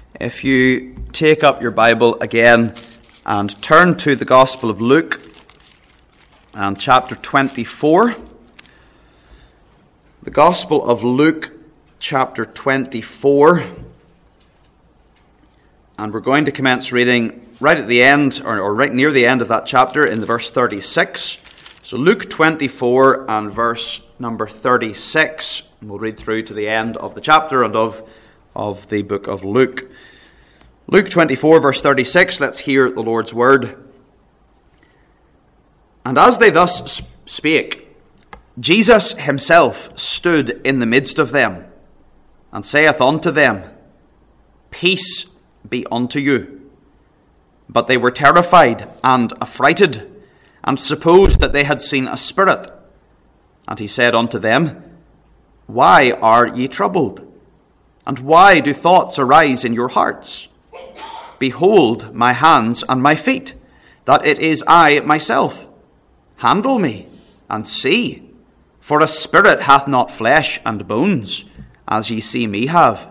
If you take up your Bible again and turn to the Gospel of Luke and chapter 24. The Gospel of Luke chapter 24. And we're going to commence reading right at the end, or right near the end of that chapter in the verse 36. So Luke 24 and verse number 36. We'll read through to the end of the chapter and of the book of Luke. Luke 24 verse 36, let's hear the Lord's word. And as they thus spake, Jesus himself stood in the midst of them, and saith unto them, Peace be unto you. But they were terrified and affrighted, and supposed that they had seen a spirit. And he said unto them, Why are ye troubled? And why do thoughts arise in your hearts? Behold my hands and my feet, that it is I myself. Handle me, and see, for a spirit hath not flesh and bones, as ye see me have.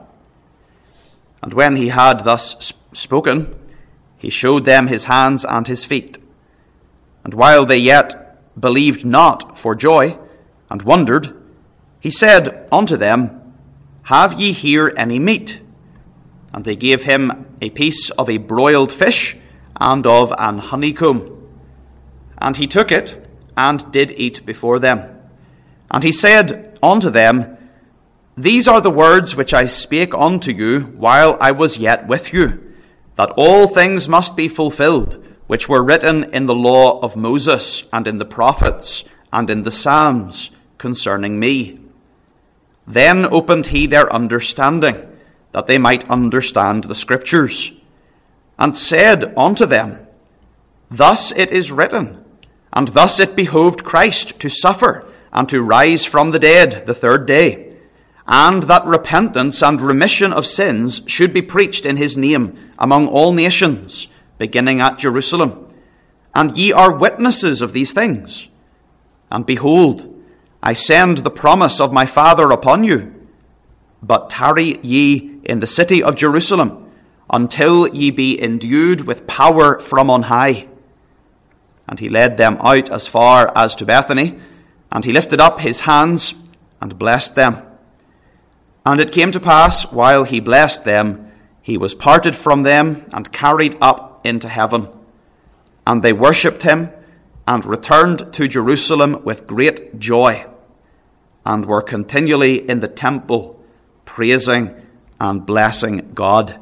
And when he had thus spoken, he showed them his hands and his feet. And while they yet believed not for joy, and wondered, he said unto them, Have ye here any meat? And they gave him a piece of a broiled fish, and of an honeycomb. And he took it, and did eat before them. And he said unto them, These are the words which I spake unto you while I was yet with you, that all things must be fulfilled, which were written in the law of Moses, and in the prophets, and in the Psalms, concerning me. Then opened he their understanding, that they might understand the Scriptures, and said unto them, Thus it is written, and thus it behoved Christ to suffer, and to rise from the dead the third day, and that repentance and remission of sins should be preached in his name among all nations, beginning at Jerusalem. And ye are witnesses of these things. And behold, I send the promise of my Father upon you. But tarry ye in the city of Jerusalem, until ye be endued with power from on high. And he led them out as far as to Bethany, and he lifted up his hands and blessed them. And it came to pass, while he blessed them, he was parted from them and carried up into heaven. And they worshipped him, and returned to Jerusalem with great joy, and were continually in the temple, praising and blessing God.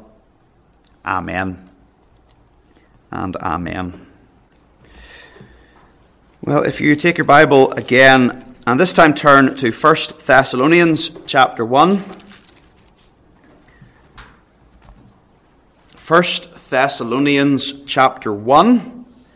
Amen and amen. Well, if you take your Bible again, and this time turn to 1 Thessalonians chapter 1. 1 Thessalonians chapter 1.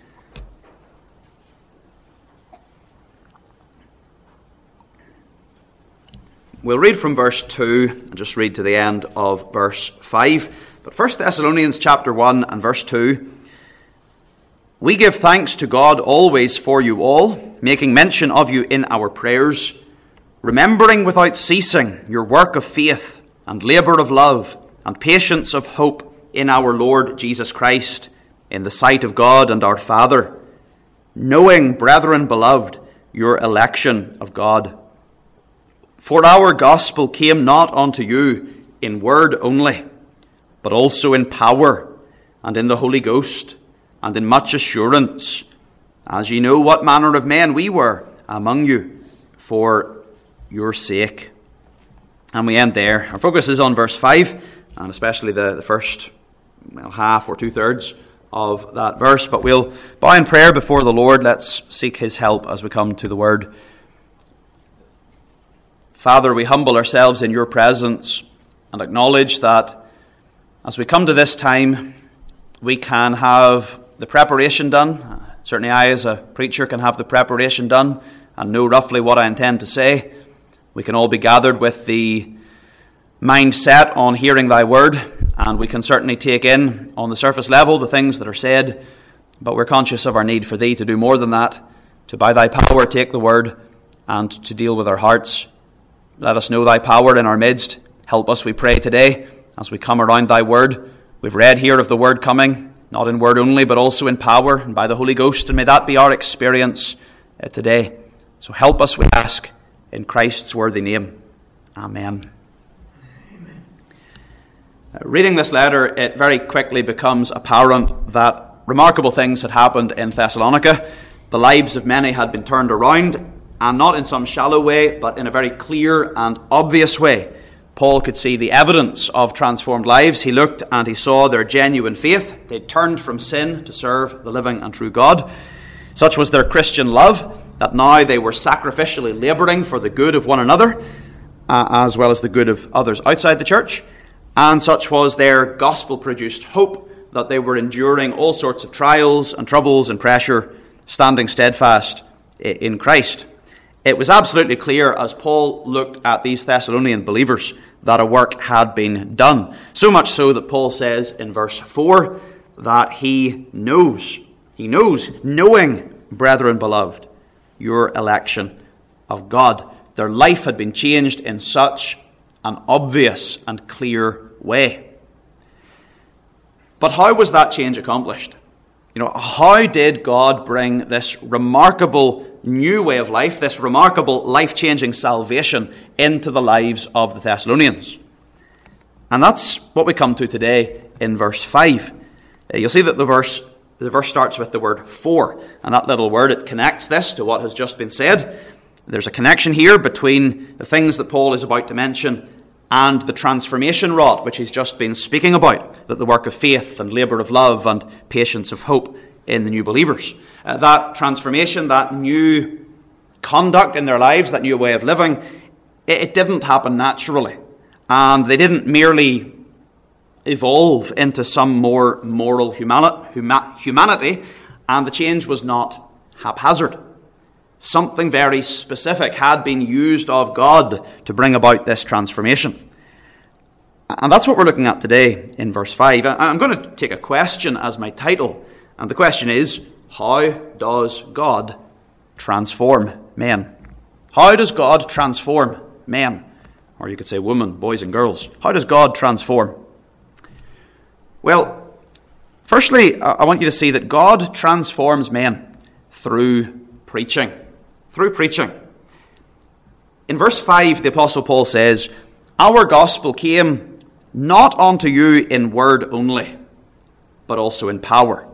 We'll read from verse 2 and just read to the end of verse 5. But 1 Thessalonians chapter 1 and verse 2. We give thanks to God always for you all, making mention of you in our prayers, remembering without ceasing your work of faith and labour of love and patience of hope in our Lord Jesus Christ, in the sight of God and our Father, knowing, brethren beloved, your election of God. For our gospel came not unto you in word only, but also in power, and in the Holy Ghost, and in much assurance, as ye know what manner of men we were among you, for your sake. And we end there. Our focus is on verse 5, and especially the first half or two-thirds of that verse. But we'll bow in prayer before the Lord. Let's seek his help as we come to the word. Father, we humble ourselves in your presence and acknowledge that as we come to this time, we can have the preparation done. Certainly I, as a preacher, can have the preparation done and know roughly what I intend to say. We can all be gathered with the mind set on hearing thy word, and we can certainly take in on the surface level the things that are said, but we're conscious of our need for thee to do more than that, to by thy power take the word and to deal with our hearts. Let us know thy power in our midst. Help us, we pray today, as we come around thy word, We've read here of the Word coming, not in word only, but also in power and by the Holy Ghost, and may that be our experience today. So help us, we ask, in Christ's worthy name. Amen. Reading this letter, it very quickly becomes apparent that remarkable things had happened in Thessalonica. The lives of many had been turned around, and not in some shallow way, but in a very clear and obvious way. Paul could see the evidence of transformed lives. He looked and he saw their genuine faith. They turned from sin to serve the living and true God. Such was their Christian love that now they were sacrificially labouring for the good of one another, as well as the good of others outside the church. And such was their gospel-produced hope that they were enduring all sorts of trials and troubles and pressure, standing steadfast in Christ. It was absolutely clear as Paul looked at these Thessalonian believers that a work had been done. So much so that Paul says in verse 4 that he knows, knowing, brethren beloved, your election of God. Their life had been changed in such an obvious and clear way. But how was that change accomplished? How did God bring this remarkable new way of life, this remarkable life-changing salvation into the lives of the Thessalonians? And that's what we come to today in verse 5. You'll see that the verse starts with the word for, and that little word, it connects this to what has just been said. There's a connection here between the things that Paul is about to mention and the transformation wrought, which he's just been speaking about, that the work of faith and labour of love and patience of hope in the new believers. That transformation, that new conduct in their lives, that new way of living, it didn't happen naturally. And they didn't merely evolve into some more moral humanity, and the change was not haphazard. Something very specific had been used of God to bring about this transformation. And that's what we're looking at today in verse 5. I'm going to take a question as my title. And the question is, how does God transform men? How does God transform men? Or you could say women, boys and girls. How does God transform? Well, firstly, I want you to see that God transforms men through preaching. Through preaching. In verse 5, the Apostle Paul says, our gospel came not unto you in word only, but also in power.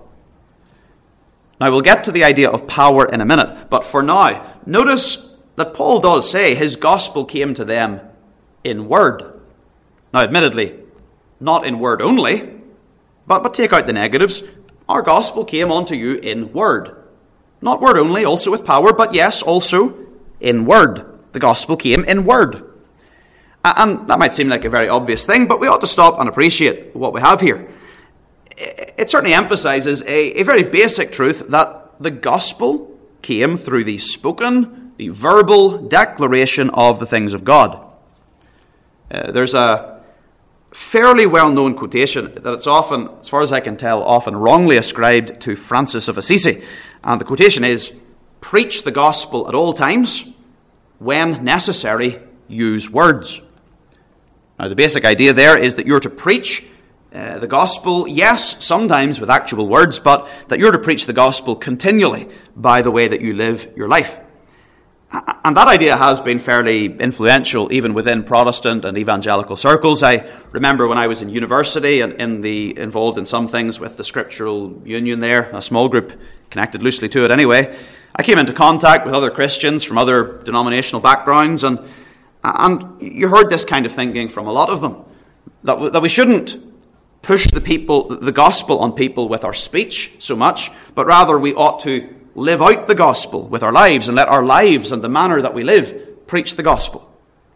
Now, we'll get to the idea of power in a minute, but for now, notice that Paul does say his gospel came to them in word. Now, admittedly, not in word only, but take out the negatives. Our gospel came unto you in word. Not word only, also with power, but yes, also in word. The gospel came in word. And that might seem like a very obvious thing, but we ought to stop and appreciate what we have here. It certainly emphasizes a very basic truth that the gospel came through the spoken, the verbal declaration of the things of God. There's a fairly well-known quotation that it's often, as far as I can tell, often wrongly ascribed to Francis of Assisi. And the quotation is, preach the gospel at all times, when necessary, use words. Now, the basic idea there is that you're to preach the gospel, yes, sometimes with actual words, but that you're to preach the gospel continually by the way that you live your life. And that idea has been fairly influential even within Protestant and evangelical circles. I remember when I was in university and involved in some things with the Scriptural Union there, a small group connected loosely to it anyway, I came into contact with other Christians from other denominational backgrounds, and you heard this kind of thinking from a lot of them, that we shouldn't push the gospel on people with our speech so much, but rather we ought to live out the gospel with our lives and let our lives and the manner that we live preach the gospel.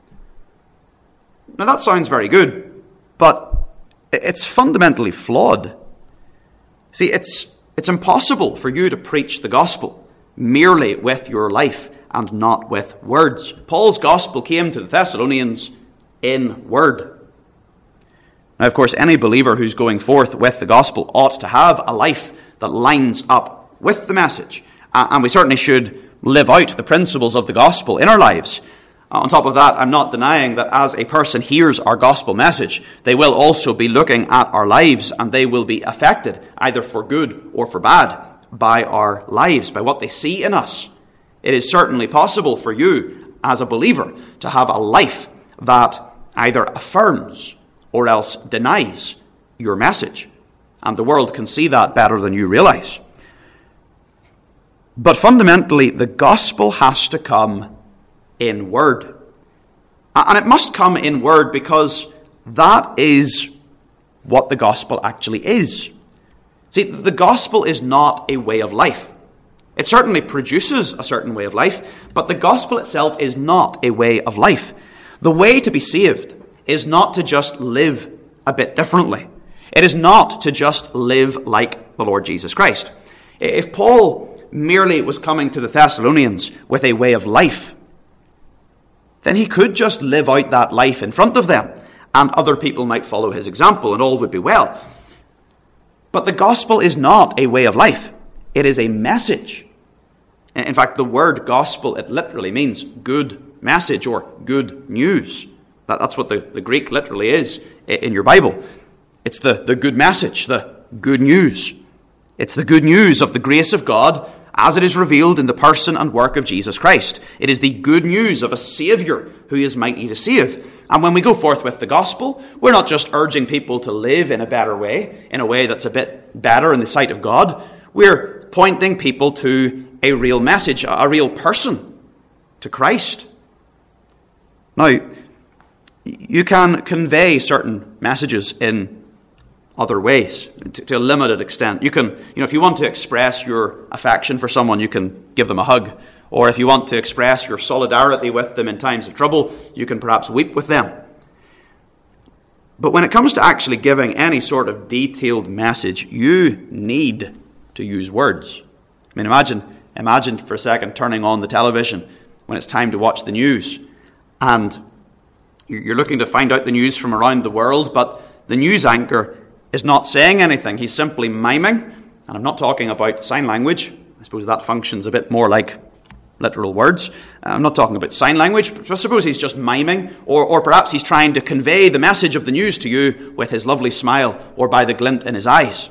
Now that sounds very good, but it's fundamentally flawed. See, it's impossible for you to preach the gospel merely with your life and not with words. Paul's gospel came to the Thessalonians in word. Now, of course, any believer who's going forth with the gospel ought to have a life that lines up with the message. And we certainly should live out the principles of the gospel in our lives. On top of that, I'm not denying that as a person hears our gospel message, they will also be looking at our lives, and they will be affected, either for good or for bad, by our lives, by what they see in us. It is certainly possible for you, as a believer, to have a life that either affirms or else denies your message. And the world can see that better than you realize. But fundamentally, the gospel has to come in word. And it must come in word because that is what the gospel actually is. See, the gospel is not a way of life. It certainly produces a certain way of life, but the gospel itself is not a way of life. The way to be saved is not to just live a bit differently. It is not to just live like the Lord Jesus Christ. If Paul merely was coming to the Thessalonians with a way of life, then he could just live out that life in front of them, and other people might follow his example, and all would be well. But the gospel is not a way of life. It is a message. In fact, the word gospel, it literally means good message or good news. That's what the Greek literally is in your Bible. It's the good message, the good news. It's the good news of the grace of God as it is revealed in the person and work of Jesus Christ. It is the good news of a Saviour who is mighty to save. And when we go forth with the gospel, we're not just urging people to live in a better way, in a way that's a bit better in the sight of God. We're pointing people to a real message, a real person, to Christ. Now, you can convey certain messages in other ways, to a limited extent. You can, if you want to express your affection for someone, you can give them a hug. Or if you want to express your solidarity with them in times of trouble, you can perhaps weep with them. But when it comes to actually giving any sort of detailed message, you need to use words. I mean, imagine for a second turning on the television when it's time to watch the news, and you're looking to find out the news from around the world, but the news anchor is not saying anything. He's simply miming. And I'm not talking about sign language. I suppose that functions a bit more like literal words. I'm not talking about sign language, but I suppose he's just miming, or perhaps he's trying to convey the message of the news to you with his lovely smile or by the glint in his eyes.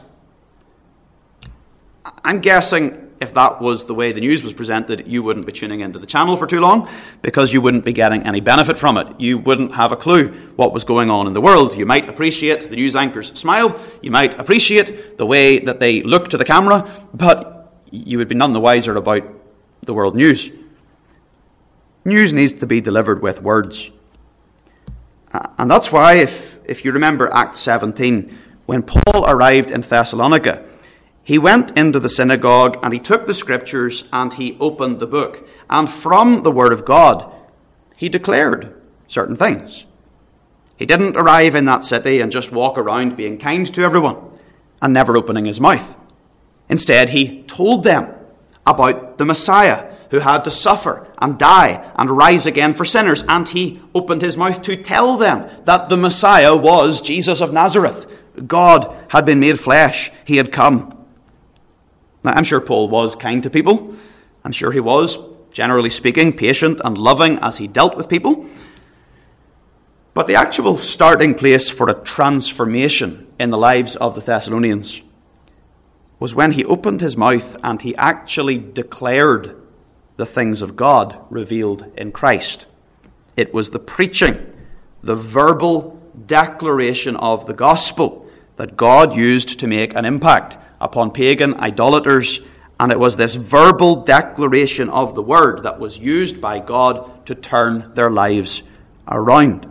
I'm guessing if that was the way the news was presented, you wouldn't be tuning into the channel for too long, because you wouldn't be getting any benefit from it. You wouldn't have a clue what was going on in the world. You might appreciate the news anchor's smile, you might appreciate the way that they look to the camera, but you would be none the wiser about the world news. News needs to be delivered with words. And that's why, if you remember Acts 17, when Paul arrived in Thessalonica, he went into the synagogue and he took the scriptures and he opened the book. And from the word of God, he declared certain things. He didn't arrive in that city and just walk around being kind to everyone and never opening his mouth. Instead, he told them about the Messiah who had to suffer and die and rise again for sinners. And he opened his mouth to tell them that the Messiah was Jesus of Nazareth. God had been made flesh. He had come. Now, I'm sure Paul was kind to people. I'm sure he was, generally speaking, patient and loving as he dealt with people. But the actual starting place for a transformation in the lives of the Thessalonians was when he opened his mouth and he actually declared the things of God revealed in Christ. It was the preaching, the verbal declaration of the gospel that God used to make an impact upon pagan idolaters, and it was this verbal declaration of the word that was used by God to turn their lives around.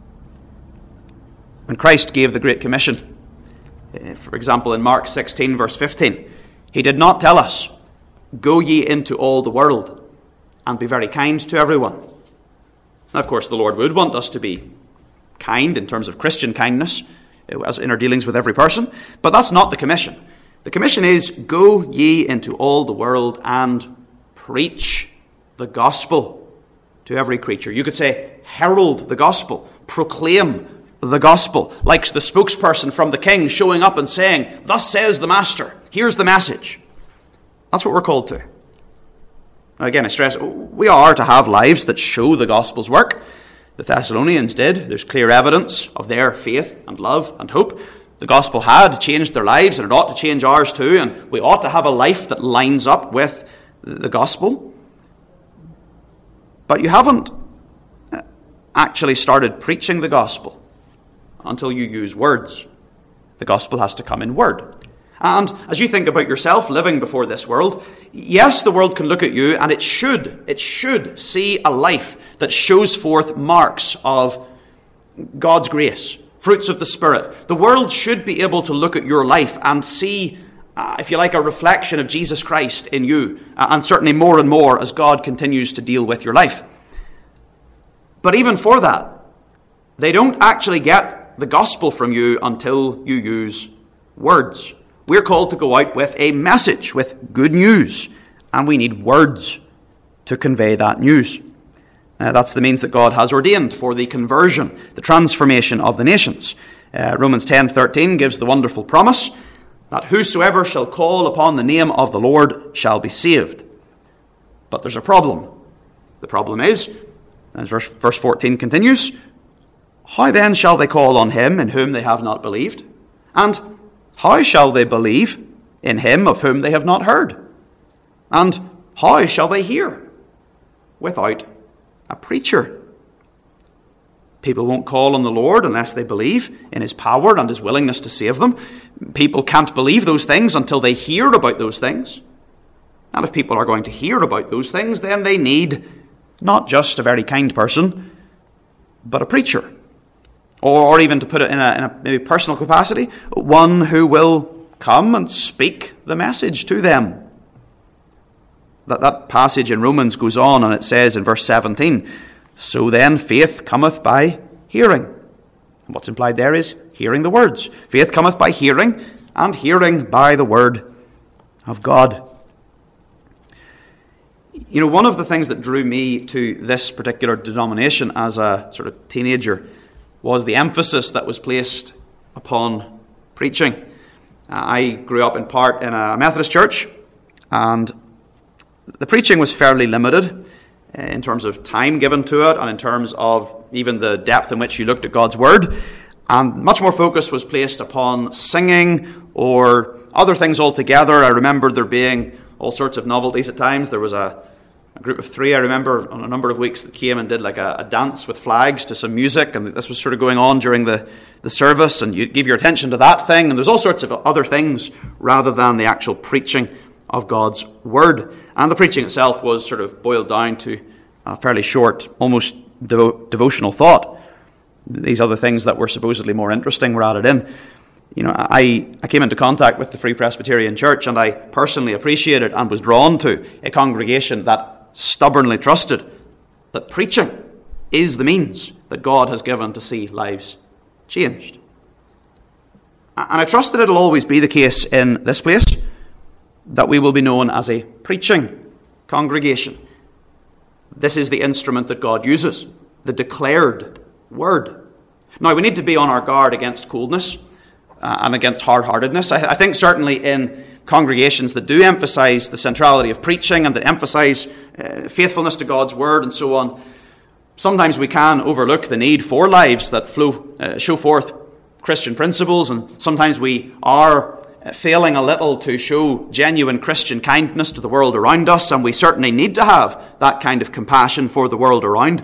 When Christ gave the Great Commission, for example in Mark 16 verse 15, he did not tell us, "Go ye into all the world and be very kind to everyone." Now, of course, the Lord would want us to be kind in terms of Christian kindness as in our dealings with every person, but that's not the commission. The commission is, go ye into all the world and preach the gospel to every creature. You could say, herald the gospel, proclaim the gospel, like the spokesperson from the king showing up and saying, "Thus says the master, here's the message." That's what we're called to. Now again, I stress, we are to have lives that show the gospel's work. The Thessalonians did. There's clear evidence of their faith and love and hope. The gospel had changed their lives, and it ought to change ours too, and we ought to have a life that lines up with the gospel. But you haven't actually started preaching the gospel until you use words. The gospel has to come in word. And as you think about yourself living before this world, yes, the world can look at you and it should see a life that shows forth marks of God's grace, fruits of the Spirit. The world should be able to look at your life and see, if you like, a reflection of Jesus Christ in you, and certainly more and more as God continues to deal with your life. But even for that, they don't actually get the gospel from you until you use words. We're called to go out with a message, with good news, and we need words to convey that news. That's the means that God has ordained for the conversion, the transformation of the nations. Romans 10:13 gives the wonderful promise that whosoever shall call upon the name of the Lord shall be saved. But there's a problem. The problem is, as verse 14 continues, how then shall they call on him in whom they have not believed? And how shall they believe in him of whom they have not heard? And how shall they hear without a preacher? People won't call on the Lord unless they believe in his power and his willingness to save them. People can't believe those things until they hear about those things. And if people are going to hear about those things, then they need not just a very kind person, but a preacher. Or even to put it in a maybe personal capacity, one who will come and speak the message to them. That passage in Romans goes on and it says in verse 17, so then faith cometh by hearing. And what's implied there is hearing the words. Faith cometh by hearing, and hearing by the word of God. You know, one of the things that drew me to this particular denomination as a sort of teenager was the emphasis that was placed upon preaching. I grew up in part in a Methodist church, and the preaching was fairly limited in terms of time given to it and in terms of even the depth in which you looked at God's word. And much more focus was placed upon singing or other things altogether. I remember there being all sorts of novelties at times. There was a group of 3, I remember, on a number of weeks that came and did like a dance with flags to some music, and this was sort of going on during the service, and you give your attention to that thing, and there's all sorts of other things rather than the actual preaching of God's word. And the preaching itself was sort of boiled down to a fairly short, almost devotional thought. These other things that were supposedly more interesting were added in. You know, I came into contact with the Free Presbyterian Church, and I personally appreciated and was drawn to a congregation that stubbornly trusted that preaching is the means that God has given to see lives changed. And I trust that it'll always be the case in this place that we will be known as a preaching congregation. This is the instrument that God uses, the declared word. Now, we need to be on our guard against coldness and against hard-heartedness. I think certainly in congregations that do emphasize the centrality of preaching and that emphasize faithfulness to God's word and so on, sometimes we can overlook the need for lives that show forth Christian principles, and sometimes we are failing a little to show genuine Christian kindness to the world around us, and we certainly need to have that kind of compassion for the world around.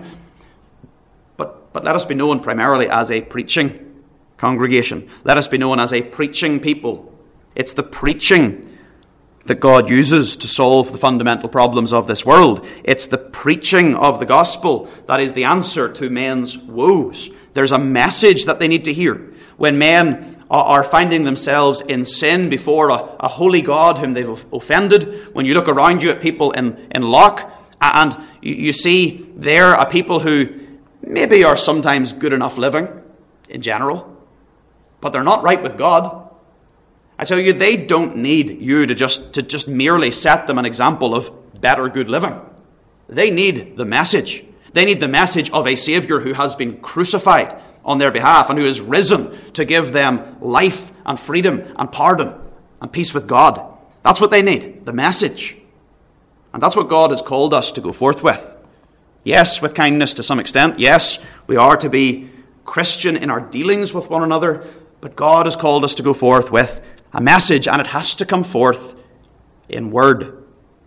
But let us be known primarily as a preaching congregation. Let us be known as a preaching people. It's the preaching that God uses to solve the fundamental problems of this world. It's the preaching of the gospel that is the answer to men's woes. There's a message that they need to hear. When men are finding themselves in sin before a holy God whom they've offended, when you look around you at people in Loch, and you see there are people who maybe are sometimes good enough living in general, but they're not right with God. I tell you, they don't need you to just merely set them an example of better good living. They need the message. They need the message of a Savior who has been crucified on their behalf and who is risen to give them life and freedom and pardon and peace with God. That's what they need, the message. And that's what God has called us to go forth with. Yes, with kindness to some extent. Yes, we are to be Christian in our dealings with one another. But God has called us to go forth with a message, and it has to come forth in word.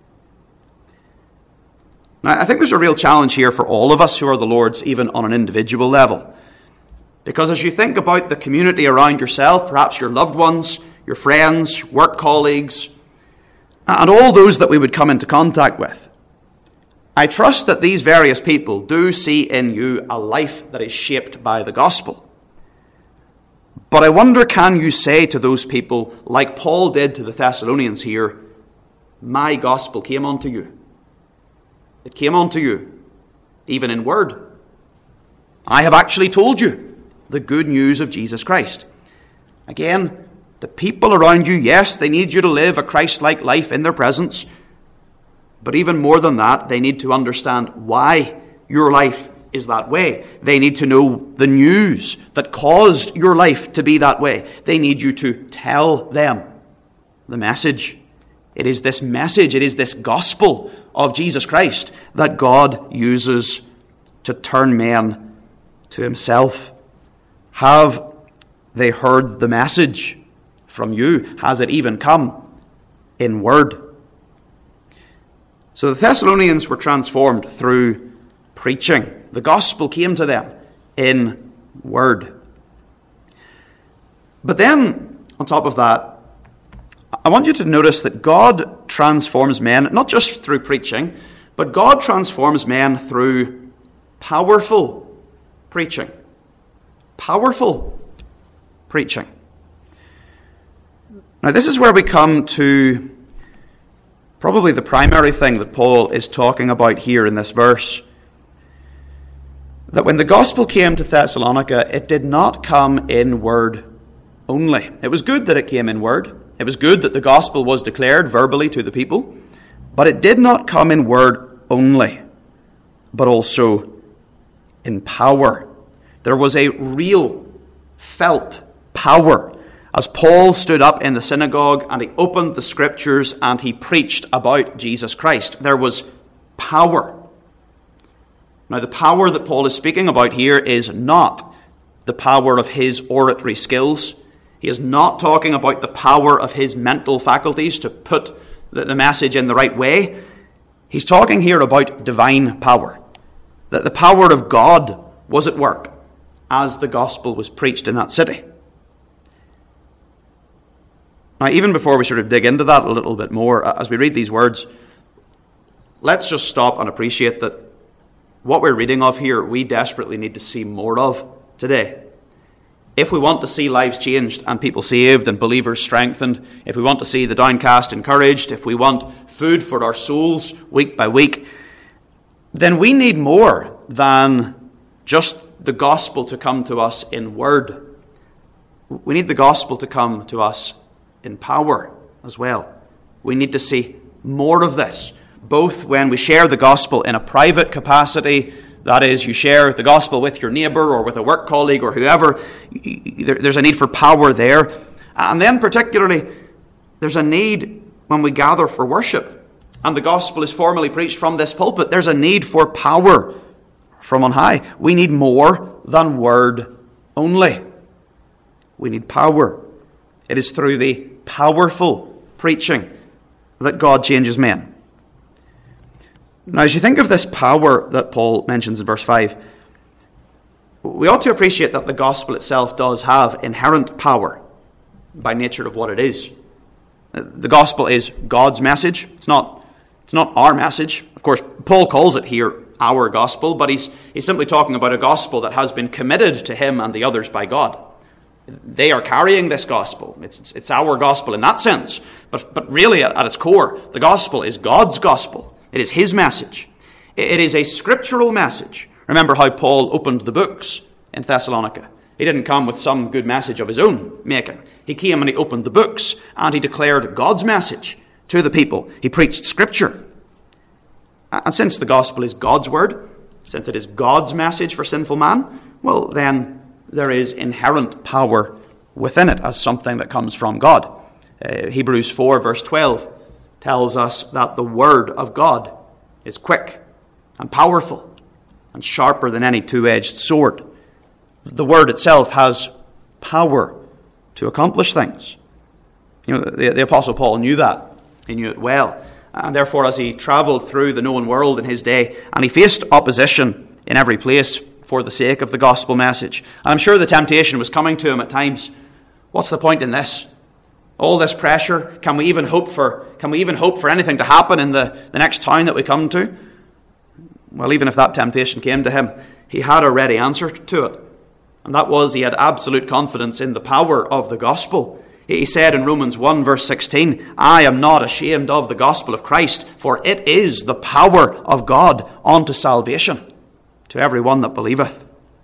Now, I think there's a real challenge here for all of us who are the Lord's, even on an individual level. Because as you think about the community around yourself, perhaps your loved ones, your friends, work colleagues, and all those that we would come into contact with, I trust that these various people do see in you a life that is shaped by the gospel. But I wonder, can you say to those people, like Paul did to the Thessalonians here, my gospel came unto you. It came unto you, even in word. I have actually told you the good news of Jesus Christ. Again, the people around you, yes, they need you to live a Christ-like life in their presence. But even more than that, they need to understand why your life is that way. They need to know the news that caused your life to be that way. They need you to tell them the message. It is this message, it is this gospel of Jesus Christ that God uses to turn men to himself. Have they heard the message from you? Has it even come in word? So the Thessalonians were transformed through preaching. The gospel came to them in word. But then, on top of that, I want you to notice that God transforms men, not just through preaching, but God transforms men through powerful preaching. Powerful preaching. Now, this is where we come to probably the primary thing that Paul is talking about here in this verse. That when the gospel came to Thessalonica, it did not come in word only. It was good that it came in word. It was good that the gospel was declared verbally to the people. But it did not come in word only, but also in power. There was a real, felt power as Paul stood up in the synagogue and he opened the scriptures and he preached about Jesus Christ. There was power. Now, the power that Paul is speaking about here is not the power of his oratory skills. He is not talking about the power of his mental faculties to put the message in the right way. He's talking here about divine power. That the power of God was at work as the gospel was preached in that city. Now, even before we sort of dig into that a little bit more, as we read these words, let's just stop and appreciate that what we're reading of here, we desperately need to see more of today. If we want to see lives changed and people saved and believers strengthened, if we want to see the downcast encouraged, if we want food for our souls week by week, then we need more than just the gospel to come to us in word. We need the gospel to come to us in power as well. We need to see more of this, both when we share the gospel in a private capacity, that is, you share the gospel with your neighbour or with a work colleague or whoever, there's a need for power there. And then particularly, there's a need when we gather for worship and the gospel is formally preached from this pulpit. There's a need for power from on high. We need more than word only. We need power. It is through the powerful preaching that God changes men. Now, as you think of this power that Paul mentions in verse 5, we ought to appreciate that the gospel itself does have inherent power by nature of what it is. The gospel is God's message. It's not our message. Of course, Paul calls it here our gospel, but he's simply talking about a gospel that has been committed to him and the others by God. They are carrying this gospel. It's our gospel in that sense. But really, at its core, the gospel is God's gospel. It is his message. It is a scriptural message. Remember how Paul opened the books in Thessalonica. He didn't come with some good message of his own making. He came and he opened the books and he declared God's message to the people. He preached scripture. And since the gospel is God's word, since it is God's message for sinful man, well, then there is inherent power within it as something that comes from God. Hebrews 4 verse 12 tells us that the Word of God is quick and powerful and sharper than any two-edged sword. The Word itself has power to accomplish things. The Apostle Paul knew that. He knew it well. And therefore, as he travelled through the known world in his day, and he faced opposition in every place for the sake of the gospel message, and I'm sure the temptation was coming to him at times. What's the point in this? All this pressure, can we even hope for anything to happen in the next town that we come to? Well, even if that temptation came to him, he had a ready answer to it. And that was, he had absolute confidence in the power of the gospel. He said in Romans 1 verse 16, I am not ashamed of the gospel of Christ, for it is the power of God unto salvation to every one that believeth.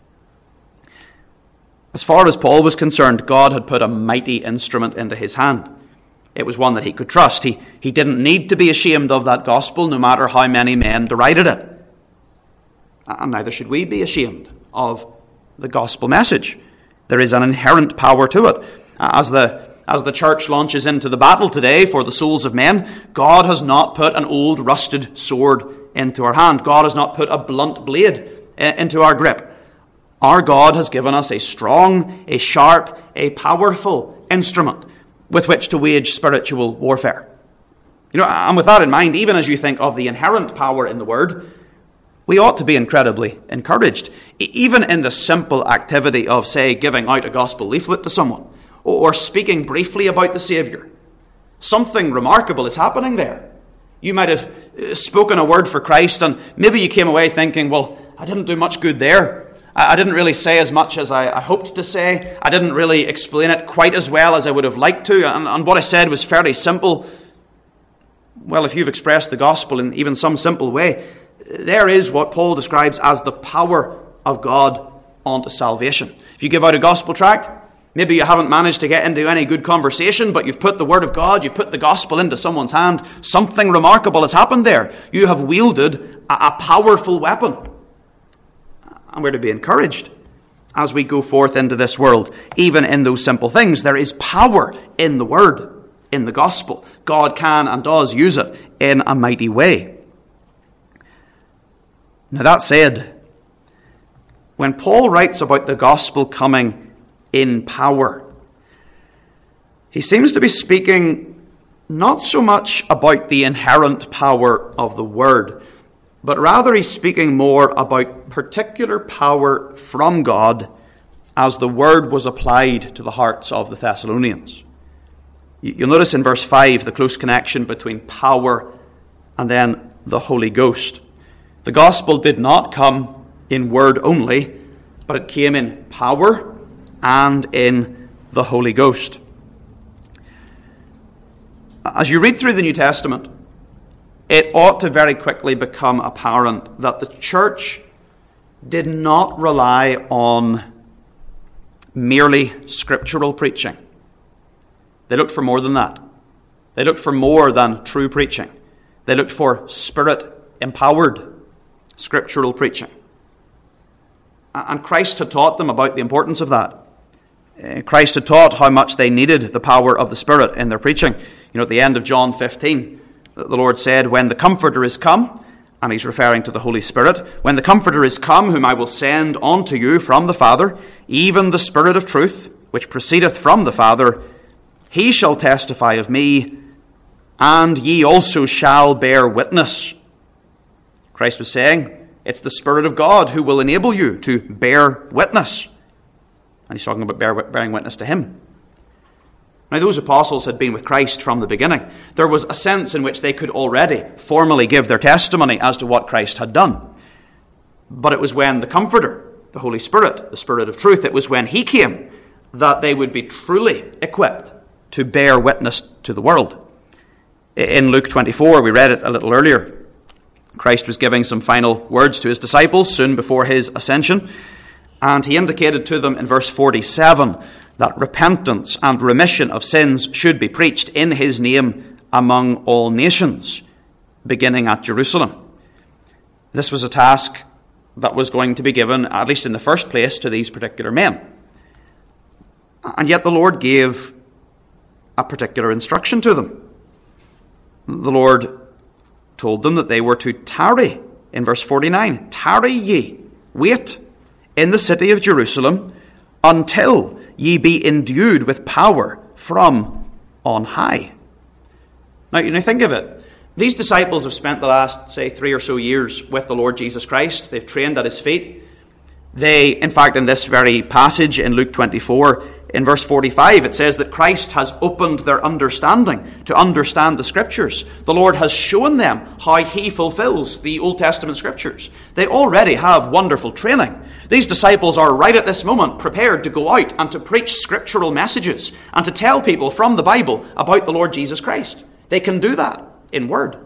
As far as Paul was concerned, God had put a mighty instrument into his hand. It was one that he could trust. He didn't need to be ashamed of that gospel, no matter how many men derided it. And neither should we be ashamed of the gospel message. There is an inherent power to it. As the church launches into the battle today for the souls of men, God has not put an old rusted sword into our hand. God has not put a blunt blade into our grip. Our God has given us a strong, a sharp, a powerful instrument with which to wage spiritual warfare. And with that in mind, even as you think of the inherent power in the Word, we ought to be incredibly encouraged, even in the simple activity of, say, giving out a gospel leaflet to someone, or speaking briefly about the Saviour. Something remarkable is happening there. You might have spoken a word for Christ, and maybe you came away thinking, well, I didn't do much good there. I didn't really say as much as I hoped to say. I didn't really explain it quite as well as I would have liked to, and what I said was fairly simple. Well, if you've expressed the gospel in even some simple way, there is what Paul describes as the power of God unto salvation. If you give out a gospel tract, maybe you haven't managed to get into any good conversation, but you've put the word of God, you've put the gospel into someone's hand. Something remarkable has happened there. You have wielded a powerful weapon. And we're to be encouraged as we go forth into this world. Even in those simple things, there is power in the word, in the gospel. God can and does use it in a mighty way. Now that said, when Paul writes about the gospel coming in power, he seems to be speaking not so much about the inherent power of the word, but rather he's speaking more about particular power from God as the word was applied to the hearts of the Thessalonians. You'll notice in verse 5 the close connection between power and then the Holy Ghost. The gospel did not come in word only, but it came in power and in the Holy Ghost. As you read through the New Testament, it ought to very quickly become apparent that the church did not rely on merely scriptural preaching. They looked for more than that. They looked for more than true preaching. They looked for Spirit-empowered scriptural preaching. And Christ had taught them about the importance of that. Christ had taught how much they needed the power of the Spirit in their preaching. At the end of John 15, the Lord said, when the Comforter is come, and he's referring to the Holy Spirit, when the Comforter is come, whom I will send unto you from the Father, even the Spirit of truth, which proceedeth from the Father, he shall testify of me, and ye also shall bear witness. Christ was saying, it's the Spirit of God who will enable you to bear witness. And he's talking about bearing witness to him. Now, those apostles had been with Christ from the beginning. There was a sense in which they could already formally give their testimony as to what Christ had done. But it was when the Comforter, the Holy Spirit, the Spirit of truth, it was when he came that they would be truly equipped to bear witness to the world. In Luke 24, we read it a little earlier, Christ was giving some final words to his disciples soon before his ascension, and he indicated to them in verse 47 that repentance and remission of sins should be preached in his name among all nations, beginning at Jerusalem. This was a task that was going to be given, at least in the first place, to these particular men. And yet the Lord gave a particular instruction to them. the Lord told them that they were to tarry. In verse 49, tarry ye, wait in the city of Jerusalem until ye be endued with power from on high. Now, think of it. These disciples have spent the last, say, 3 or so years with the Lord Jesus Christ. They've trained at his feet. They, in fact, in this very passage in Luke 24, in verse 45, it says that Christ has opened their understanding to understand the Scriptures. The Lord has shown them how he fulfills the Old Testament Scriptures. They already have wonderful training. These disciples are right at this moment prepared to go out and to preach scriptural messages and to tell people from the Bible about the Lord Jesus Christ. They can do that in word.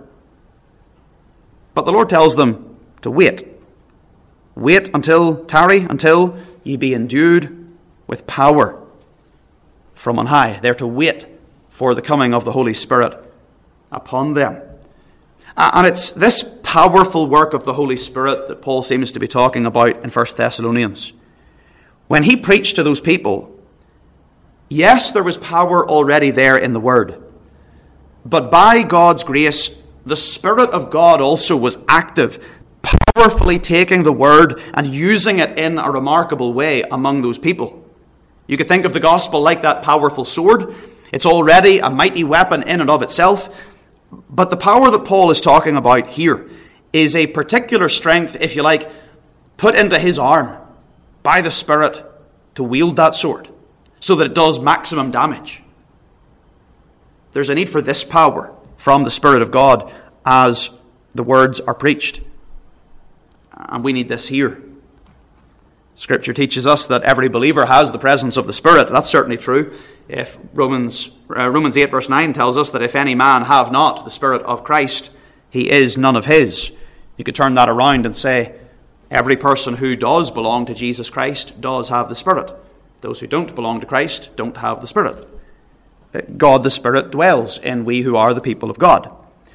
But the Lord tells them to wait. Wait tarry until ye be endued with power from on high. They're to wait for the coming of the Holy Spirit upon them. And it's this powerful work of the Holy Spirit that Paul seems to be talking about in 1 Thessalonians. When he preached to those people, yes, there was power already there in the Word. But by God's grace, the Spirit of God also was active, powerfully taking the Word and using it in a remarkable way among those people. You could think of the gospel like that powerful sword. It's already a mighty weapon in and of itself. But the power that Paul is talking about here is a particular strength, if you like, put into his arm by the Spirit to wield that sword so that it does maximum damage. There's a need for this power from the Spirit of God as the words are preached. And we need this here. Scripture teaches us that every believer has the presence of the Spirit. That's certainly true. If Romans 8 verse 9 tells us that if any man have not the Spirit of Christ, he is none of his. You could turn that around and say, every person who does belong to Jesus Christ does have the Spirit. Those who don't belong to Christ don't have the Spirit. God the Spirit dwells in we who are the people of God.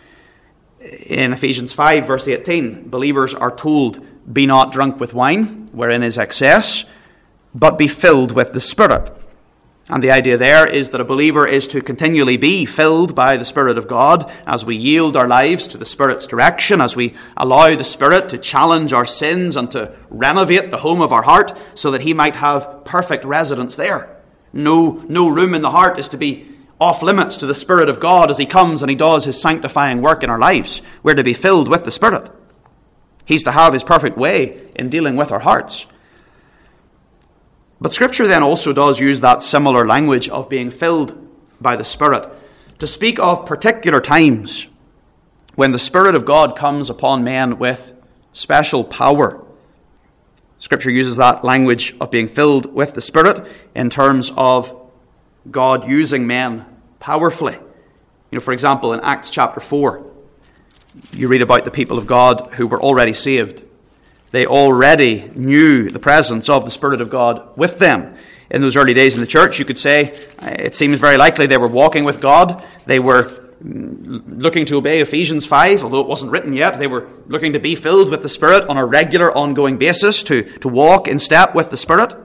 In Ephesians 5 verse 18, believers are told, be not drunk with wine, wherein is excess, but be filled with the Spirit. And the idea there is that a believer is to continually be filled by the Spirit of God as we yield our lives to the Spirit's direction, as we allow the Spirit to challenge our sins and to renovate the home of our heart so that he might have perfect residence there. No room in the heart is to be off limits to the Spirit of God as he comes and he does his sanctifying work in our lives. We're to be filled with the Spirit. He's to have his perfect way in dealing with our hearts. But Scripture then also does use that similar language of being filled by the Spirit to speak of particular times when the Spirit of God comes upon men with special power. Scripture uses that language of being filled with the Spirit in terms of God using men powerfully. For example, in Acts chapter 4, you read about the people of God who were already saved. They already knew the presence of the Spirit of God with them. In those early days in the church, you could say, it seems very likely they were walking with God. They were looking to obey Ephesians 5, although it wasn't written yet. They were looking to be filled with the Spirit on a regular, ongoing basis, to walk in step with the Spirit.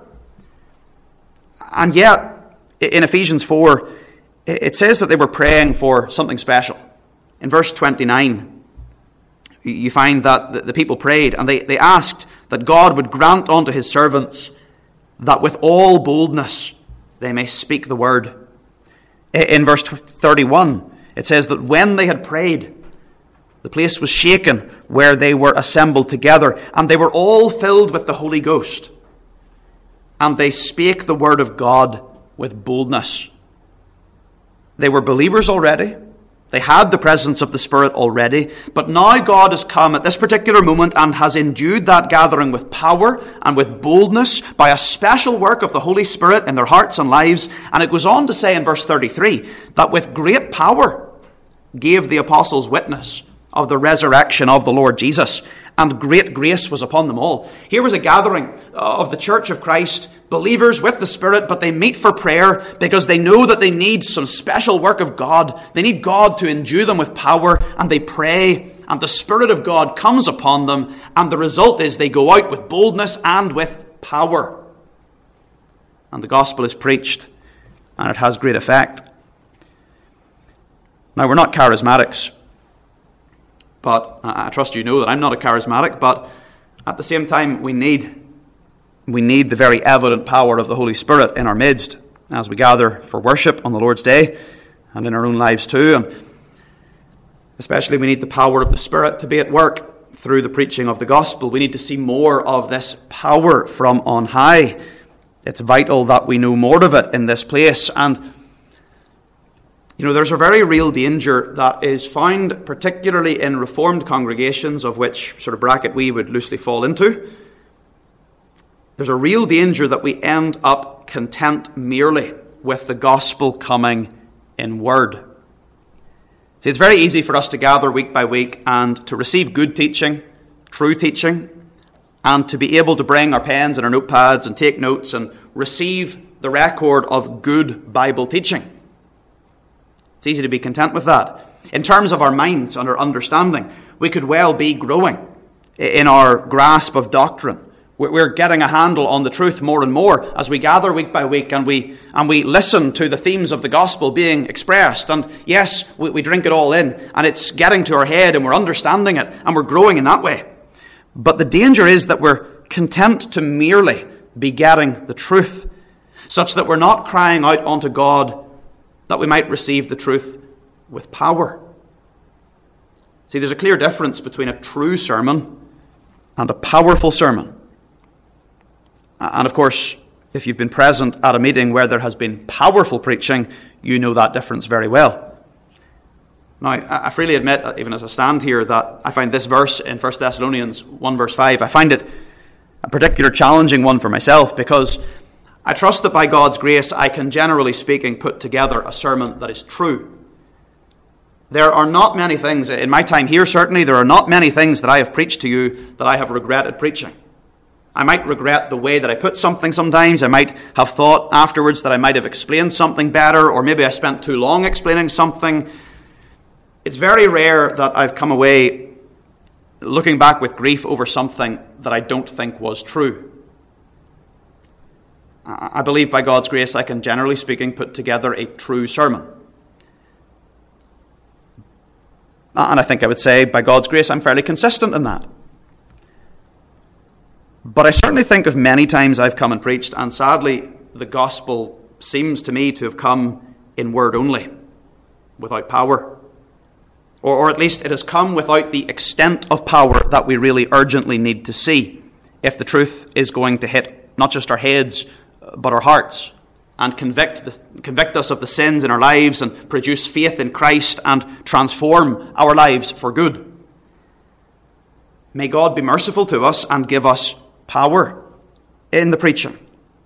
And yet, in Ephesians 4, it says that they were praying for something special. In verse 29, you find that the people prayed and they asked that God would grant unto his servants that with all boldness they may speak the word. In verse 31, it says that when they had prayed, the place was shaken where they were assembled together, and they were all filled with the Holy Ghost. And they spake the word of God with boldness. They were believers already. They had the presence of the Spirit already, but now God has come at this particular moment and has endued that gathering with power and with boldness by a special work of the Holy Spirit in their hearts and lives. And it goes on to say in verse 33 that with great power gave the apostles witness of the resurrection of the Lord Jesus, and great grace was upon them all. Here was a gathering of the Church of Christ, believers with the Spirit, but they meet for prayer because they know that they need some special work of God. They need God to endue them with power, and they pray, and the Spirit of God comes upon them, and the result is they go out with boldness and with power. And the gospel is preached, and it has great effect. Now, we're not charismatics, but I trust you know that I'm not a charismatic, but at the same time, we need the very evident power of the Holy Spirit in our midst as we gather for worship on the Lord's Day and in our own lives too. And especially we need the power of the Spirit to be at work through the preaching of the gospel. We need to see more of this power from on high. It's vital that we know more of it in this place. And there's a very real danger that is found particularly in Reformed congregations, of which sort of bracket we would loosely fall into. There's a real danger that we end up content merely with the gospel coming in word. See, it's very easy for us to gather week by week and to receive good teaching, true teaching, and to be able to bring our pens and our notepads and take notes and receive the record of good Bible teaching. It's easy to be content with that. In terms of our minds and our understanding, we could well be growing in our grasp of doctrine. We're getting a handle on the truth more and more as we gather week by week and we listen to the themes of the gospel being expressed. And yes, we drink it all in and it's getting to our head and we're understanding it and we're growing in that way. But the danger is that we're content to merely be getting the truth, such that we're not crying out unto God that we might receive the truth with power. See, there's a clear difference between a true sermon and a powerful sermon. And of course, if you've been present at a meeting where there has been powerful preaching, you know that difference very well. Now, I freely admit, even as I stand here, that I find this verse in 1 Thessalonians 1 verse 5, I find it a particular challenging one for myself, because I trust that by God's grace I can, generally speaking, put together a sermon that is true. There are not many things, in my time here certainly, there are not many things that I have preached to you that I have regretted preaching. I might regret the way that I put something sometimes. I might have thought afterwards that I might have explained something better, or maybe I spent too long explaining something. It's very rare that I've come away looking back with grief over something that I don't think was true. I believe by God's grace I can, generally speaking, put together a true sermon. And I think I would say, by God's grace, I'm fairly consistent in that. But I certainly think of many times I've come and preached, and sadly, the gospel seems to me to have come in word only, without power. Or at least it has come without the extent of power that we really urgently need to see, if the truth is going to hit not just our heads, but our hearts, and convict us of the sins in our lives and produce faith in Christ and transform our lives for good. May God be merciful to us and give us power in the preaching.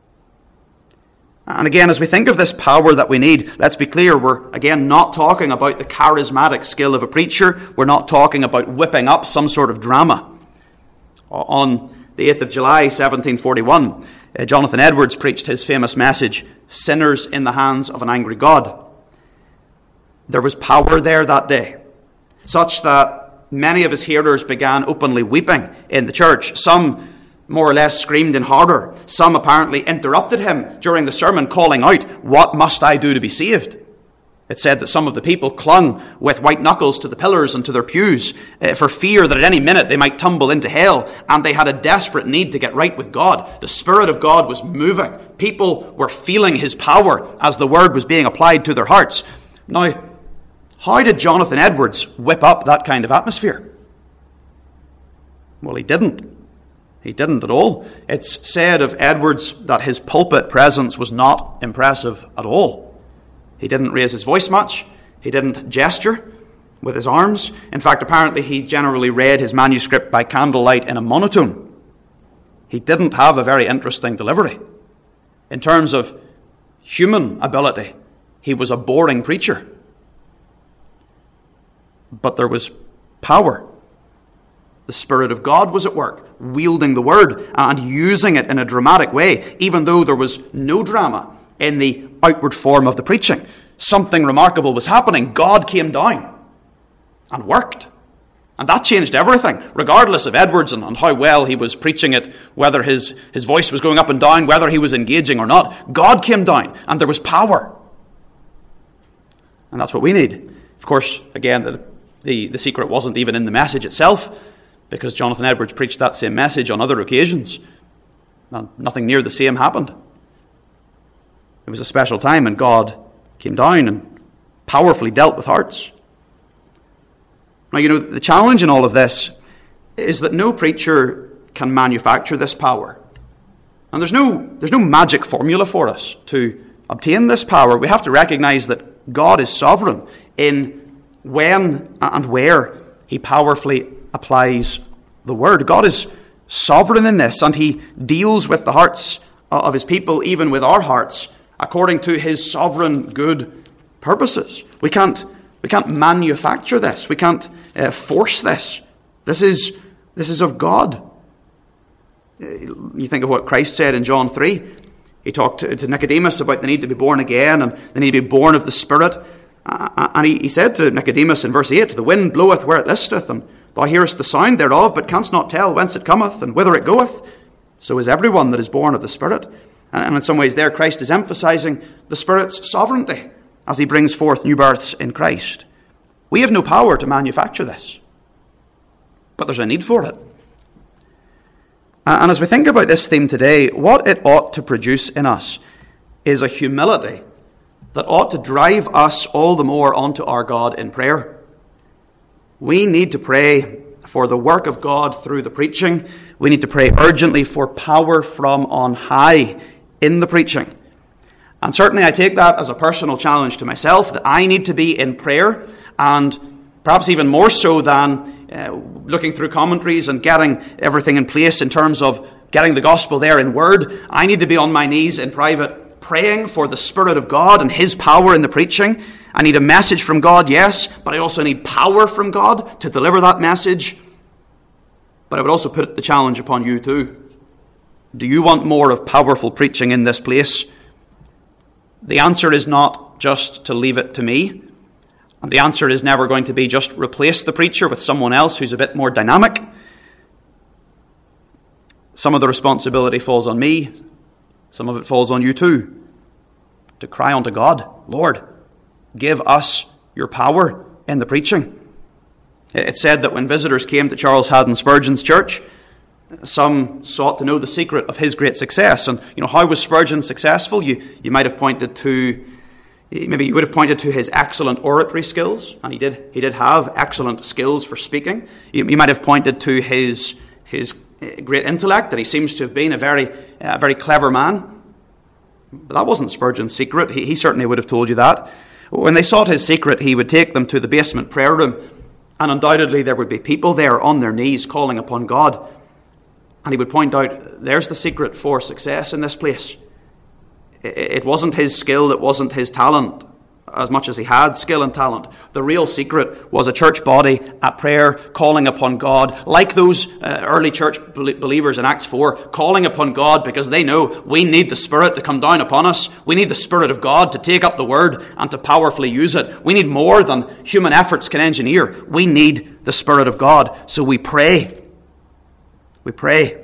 And again, as we think of this power that we need, let's be clear, we're again not talking about the charismatic skill of a preacher. We're not talking about whipping up some sort of drama. On the 8th of July, 1741, Jonathan Edwards preached his famous message, "Sinners in the Hands of an Angry God." There was power there that day, such that many of his hearers began openly weeping in the church. Some more or less screamed in horror. Some apparently interrupted him during the sermon, calling out, "What must I do to be saved?" It said that some of the people clung with white knuckles to the pillars and to their pews for fear that at any minute they might tumble into hell, and they had a desperate need to get right with God. The Spirit of God was moving. People were feeling his power as the word was being applied to their hearts. Now, how did Jonathan Edwards whip up that kind of atmosphere? Well, he didn't. He didn't at all. It's said of Edwards that his pulpit presence was not impressive at all. He didn't raise his voice much. He didn't gesture with his arms. In fact, apparently he generally read his manuscript by candlelight in a monotone. He didn't have a very interesting delivery. In terms of human ability, he was a boring preacher. But there was power. The Spirit of God was at work, wielding the word and using it in a dramatic way, even though there was no drama in the outward form of the preaching. Something remarkable was happening. God came down and worked. And that changed everything, regardless of Edwards and how well he was preaching it, whether his voice was going up and down, whether he was engaging or not. God came down and there was power. And that's what we need. Of course, again, the secret wasn't even in the message itself, because Jonathan Edwards preached that same message on other occasions, and nothing near the same happened. It was a special time, and God came down and powerfully dealt with hearts. Now, the challenge in all of this is that no preacher can manufacture this power. And there's no magic formula for us to obtain this power. We have to recognize that God is sovereign in when and where he powerfully applies the word. God is sovereign in this, and he deals with the hearts of his people, even with our hearts, according to his sovereign good purposes. We can't manufacture this. We can't force this. This is of God. You think of what Christ said in John 3. He talked to Nicodemus about the need to be born again and the need to be born of the Spirit. And he said to Nicodemus in verse 8, "The wind bloweth where it listeth, and thou hearest the sound thereof, but canst not tell whence it cometh and whither it goeth. So is everyone that is born of the Spirit." And in some ways there, Christ is emphasizing the Spirit's sovereignty as he brings forth new births in Christ. We have no power to manufacture this, but there's a need for it. And as we think about this theme today, what it ought to produce in us is a humility that ought to drive us all the more onto our God in prayer. We need to pray for the work of God through the preaching. We need to pray urgently for power from on high in the preaching. And certainly I take that as a personal challenge to myself, that I need to be in prayer, and perhaps even more so than looking through commentaries and getting everything in place in terms of getting the gospel there in word. I need to be on my knees in private, praying for the Spirit of God and his power in the preaching. I need a message from God, yes, but I also need power from God to deliver that message. But I would also put the challenge upon you too. Do you want more of powerful preaching in this place? The answer is not just to leave it to me. And the answer is never going to be just replace the preacher with someone else who's a bit more dynamic. Some of the responsibility falls on me. Some of it falls on you too. To cry unto God, "Lord, give us your power in the preaching." It's said that when visitors came to Charles Haddon Spurgeon's church, some sought to know the secret of his great success. And, how was Spurgeon successful? You might have pointed to... Maybe you would have pointed to his excellent oratory skills, and he did have excellent skills for speaking. You might have pointed to his great intellect, that he seems to have been a very clever man. But that wasn't Spurgeon's secret. He certainly would have told you that. When they sought his secret, he would take them to the basement prayer room, and undoubtedly there would be people there on their knees calling upon God. And he would point out, there's the secret for success in this place. It wasn't his skill, it wasn't his talent, as much as he had skill and talent. The real secret was a church body at prayer, calling upon God, like those early church believers in Acts 4, calling upon God because they know we need the Spirit to come down upon us. We need the Spirit of God to take up the Word and to powerfully use it. We need more than human efforts can engineer. We need the Spirit of God. So we pray. We pray.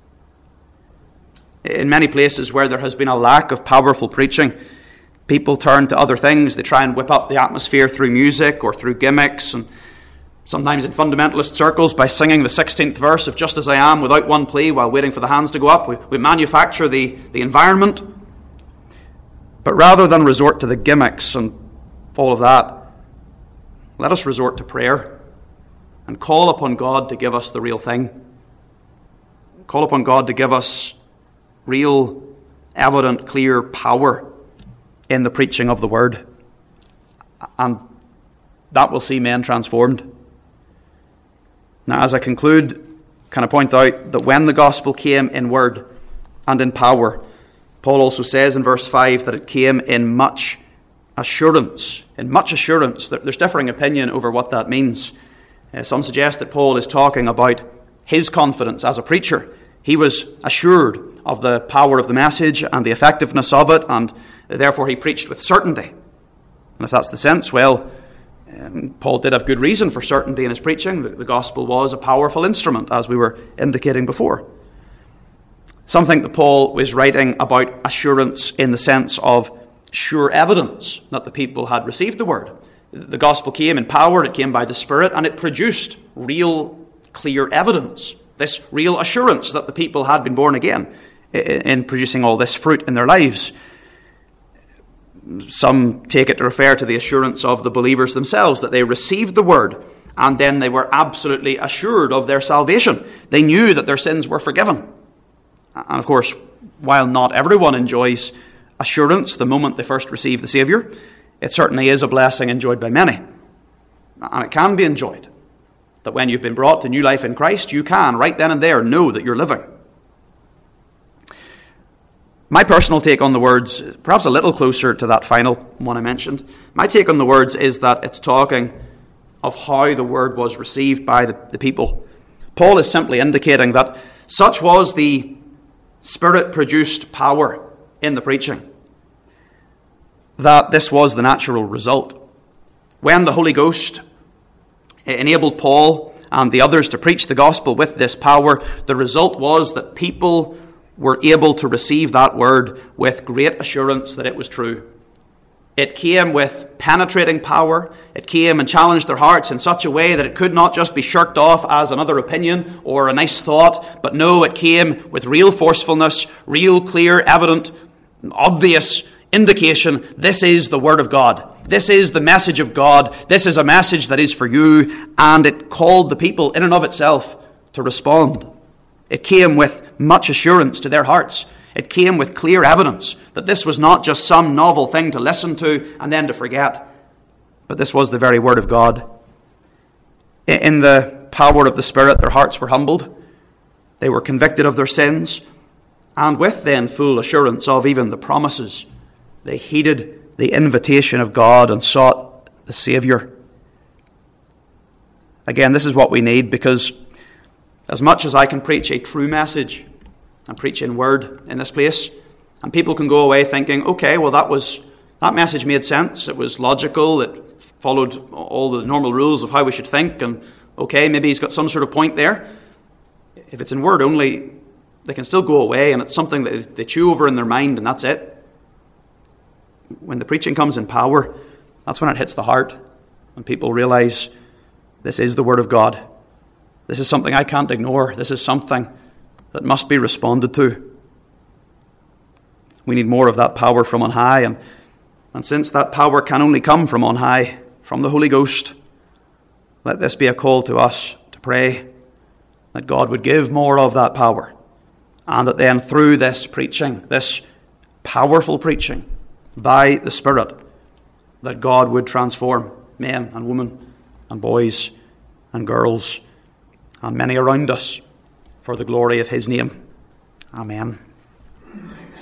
In many places where there has been a lack of powerful preaching, people turn to other things. They try and whip up the atmosphere through music or through gimmicks, and sometimes in fundamentalist circles by singing the 16th verse of Just As I Am without one plea while waiting for the hands to go up. We manufacture the environment. But rather than resort to the gimmicks and all of that, let us resort to prayer and call upon God to give us the real thing. Call upon God to give us real, evident, clear power in the preaching of the word. And that will see men transformed. Now, as I conclude, can I point out that when the gospel came in word and in power, Paul also says in verse 5 that it came in much assurance. In much assurance. There's differing opinion over what that means. Some suggest that Paul is talking about his confidence as a preacher. He was assured of the power of the message and the effectiveness of it, and therefore he preached with certainty. And if that's the sense, well, Paul did have good reason for certainty in his preaching. The gospel was a powerful instrument, as we were indicating before. Some think that Paul was writing about assurance in the sense of sure evidence that the people had received the word. The gospel came in power, it came by the Spirit, and it produced real, clear evidence, this real assurance that the people had been born again in producing all this fruit in their lives. Some take it to refer to the assurance of the believers themselves, that they received the word, and then they were absolutely assured of their salvation. They knew that their sins were forgiven. And of course, while not everyone enjoys assurance the moment they first receive the Saviour, it certainly is a blessing enjoyed by many. And it can be enjoyed. That when you've been brought to new life in Christ, you can, right then and there, know that you're living. My personal take on the words, perhaps a little closer to that final one I mentioned, my take on the words is that it's talking of how the word was received by the people. Paul is simply indicating that such was the Spirit-produced power in the preaching, that this was the natural result. When the Holy Ghost enabled Paul and the others to preach the gospel with this power, the result was that people were able to receive that word with great assurance that it was true. It came with penetrating power. It came and challenged their hearts in such a way that it could not just be shirked off as another opinion or a nice thought, but no, it came with real forcefulness, real clear, evident, obvious indication. This is the word of God. This is the message of God. This is a message that is for you. And it called the people in and of itself to respond. It came with much assurance to their hearts. It came with clear evidence that this was not just some novel thing to listen to and then to forget, but this was the very word of God. In the power of the Spirit, their hearts were humbled. They were convicted of their sins, and with then full assurance of even the promises, they heeded the invitation of God and sought the Saviour. Again, this is what we need, because as much as I can preach a true message and preach in word in this place, and people can go away thinking, okay, well that message made sense, it was logical, it followed all the normal rules of how we should think, and okay, maybe he's got some sort of point there. If it's in word only, they can still go away, and it's something that they chew over in their mind, and that's it. When the preaching comes in power, that's when it hits the heart, when people realize this is the word of God. This is something I can't ignore. This is something that must be responded to. We need more of that power from on high, and since that power can only come from on high, from the Holy Ghost, let this be a call to us to pray that God would give more of that power, and that then through this preaching, this powerful preaching by the Spirit, that God would transform men and women and boys and girls and many around us for the glory of his name. Amen.